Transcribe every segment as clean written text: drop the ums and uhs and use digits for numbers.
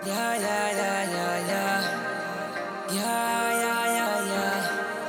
Yeah, yeah, yeah, yeah, yeah. Yeah, yeah, yeah, yeah.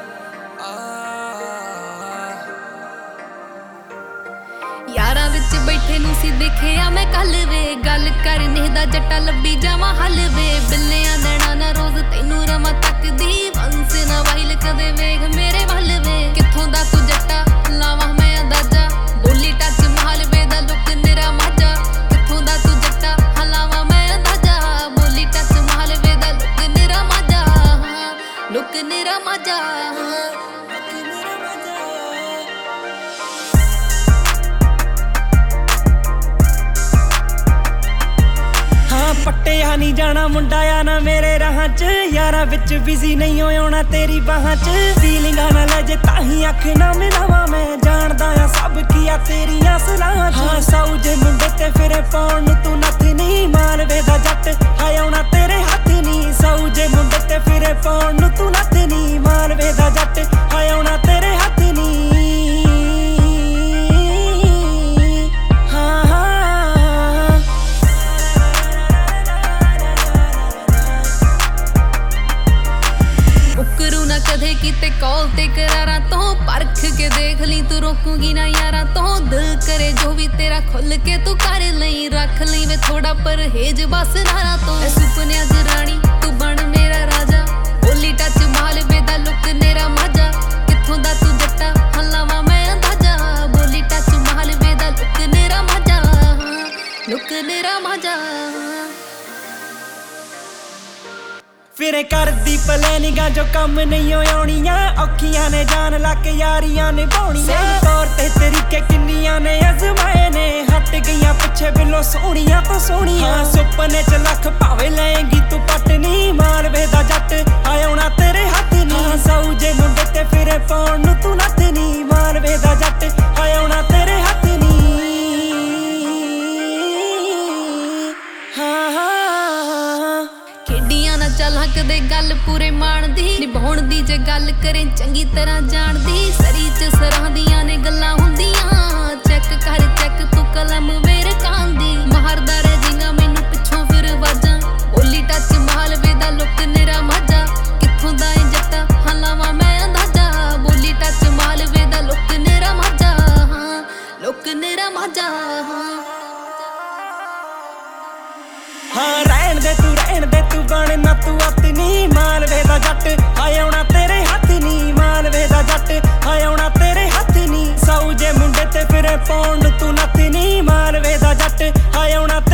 यारां विच बैठे नूं सी देखिया मैं कल वे गल करने दा जट्टा लब्भी जावां हल वे बिल्लियां देना ना रोज तैनू रमा तकदी वंस ना वाइल कदे वेख मेरे वल वे कित्थों दा तू जट्टा लावां मैं अंदाजा बोली टच महल वे दा लुक निरा माजा कित्थों दा तू जट्टा हलावां मैं अंदाजा बोली टच महल वे दा लुक निरा माजा लुक निरा माजा पट्टिया नहीं जाना मुंडा आ ना मेरे राह च यारा विच बिजी नहीं होना तेरी बाह च फीलिंग ना ले जे ताही अख ना मिलावा मैं जानदा आ सब किया तेरियां सलाहां च हाँ साऊ जे मुंडे ते फिरे पाउण नूं तू नथ नहीं मालवे दा जट हाय आउणा तेरे हथ नहीं साऊ जे मुंडे ते फिरे पाउण नूं तू नथ नहीं मालवे दा जट हाय आउणा तेरे हथ नहीं कदे किते कॉल ते करारा तो परख के देख ली तू रोकूंगी ना यारा तो दिल करे जो भी तेरा खुल के तू कर लई रख लई वे थोड़ा परहेज बस नारा तो सुपने अज रानी तू बन मेरा राजा बोली टच माल वे दा लुक नेरा माजा कित्थों दा तू जट्टा हलावा मैं अंदाजा बोली टच माल वे दा लुक नेरा माजा लुक नेरा माजा फिर करदी प्लैनिंगा जो कम नहीं आउणियां औखियां ने जान लग यारियां निभाउणियां तौर ते तरीके किन्नियां ने अजमाए ने हट गईयां पिछे बिलो सोहणियां तो सोहणियां सुपने च लख भावे लएंगी तू पटनी मालवे दा जट आउणा तेरे हथ नहीं साऊ जे मुंडे ते फिरे पाउण नूं तू नथ नहीं मालवे दा जट आउणा तेरे हथ नहीं चल हक दे गल पूरे माणदी निभाउण दी जे गल करे चंगी तरह जानदी सरी च सरांदियां ने गल्लां हुंदियां चेक कर चेक तू कलम वेर कांदी मारदा रह जिंगा मैनू पिछों फिर वाजां बोली टच महल वे दा लुक निरा माजा कित्थों दा ए जट्टा हलावां मैं अंदाजा बोली टच महल वे दा लुक निरा माजा लुक निरा माजा हाँ रहन दे तू बन ना तू अत नहीं मालवे दा जट हाय आउणा तेरे हथ नहीं मालवे दा जट हाय आउणा तेरे हथ नहीं साऊ जे मुंडे ते फिरे पाउण तू नथ नहीं मालवे दा जट हाय आउणा